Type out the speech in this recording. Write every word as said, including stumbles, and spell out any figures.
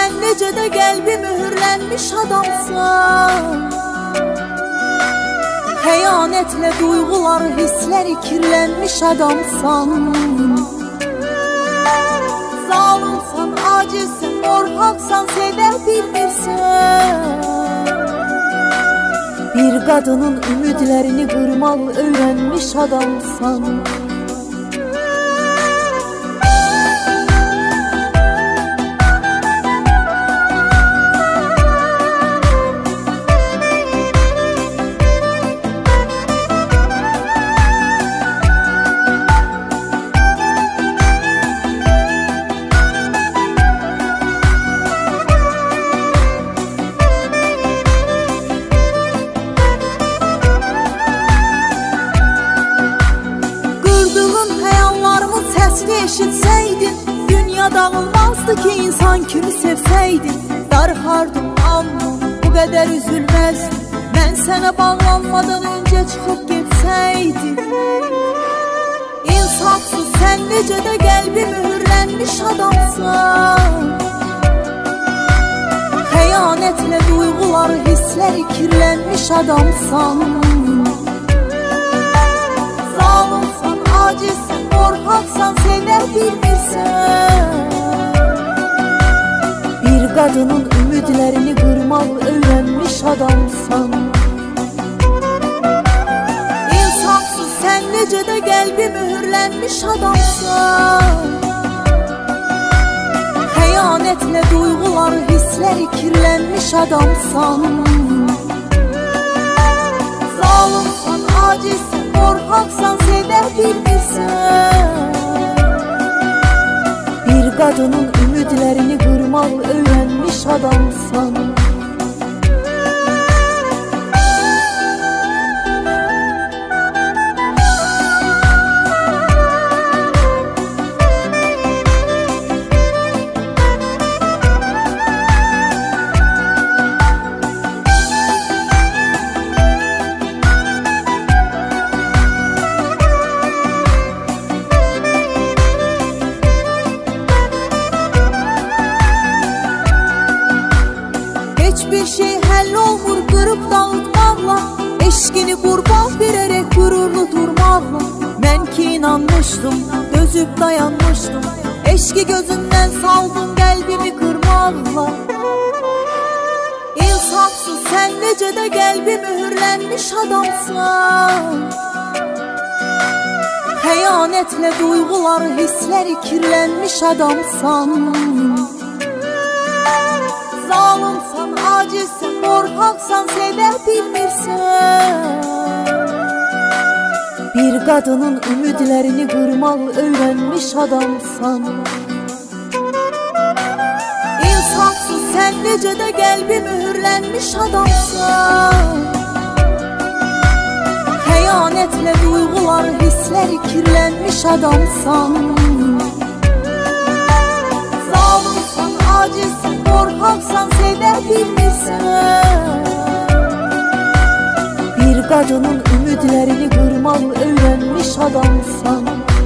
sen necə də qəlbi mühürlənmiş adamsan. Xəyanətlə duyğular, hissləri kirlənmiş adamsan. Zalımsan, acizsən, qorxaqsan, sevə bilmirsən. Bir qadının ümidlərini qırmaq öyrənmiş adamsan. Eşitsəydin, dünya dağılmazdı ki insan kimi sevsəydin. Darıxardım amma bu qədər üzülməzdim. Mən sənə bağlanmadan öncə çıxıb getsəydin. İnsafsız sən necə də qəlbi mühürlənmiş adamsan. Xəyanətlə duyğular, hissləri kirlənmiş adamsan. Zalımsan, acizsən, qorxaqsan, sevə bilmirsən. Bir qadının ümidlərini qırmaq öyrənmiş adamsan. İnsafsız sən necə də qəlbi mühürlənmiş adamsan. Xəyanətlə duyğular, hissləri kirlənmiş adamsan. Zalımsan, acizsən, qorxaqsan, sevə bilmirsən. Bir qadının ümidlərini qırmaq öyrənmiş adamsan. Hiçbir şey həll olmur qırıb dağıtmaqla. Eşqini qurban verərək qürurlu durmaqla. Mən ki inanmışdım, dözüb dayanmışdım. Eşqi gözündən saldım qəlbimi qırmaqla. İnsafsız sən necə də qəlbi mühürlənmiş adamsan. Xəyanətlə duyğular, hissləri kirlənmiş adamsan. Zalımsan, acizsən, qorxaqsan, sevə bilmirsən. Bir qadının ümidlərini qırmaq öyrənmiş adamsan. İnsafsız sən necə də qəlbi mühürlənmiş adamsan. Xəyanətlə duyğular, hissləri kirlənmiş adamsan. Zalımsan, acizsən, qorxaqsan, sevə bilmirsən. Bir qadının ümidlərini qırmaq öyrənmiş adamsan.